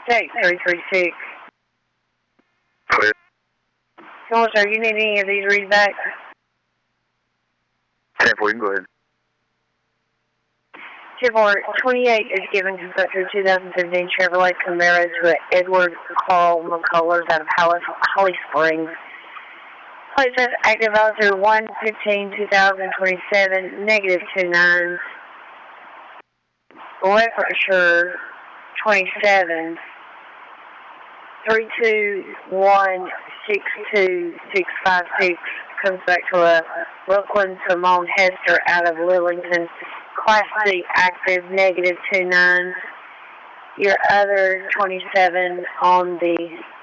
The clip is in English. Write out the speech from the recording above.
State 336. Clear. Come on, sir. You need any of these reads back? 10-4, you can go ahead. 28 is given constructor 2015 Chevrolet Camaro to Edward Carl McCullers out of Holly Springs. Place says active officer 1/15/2027, -29. Referencer 27 321-62656 comes back to a Brooklyn Simone Hester out of Lillington. Class C active, -29. Your other 27 on the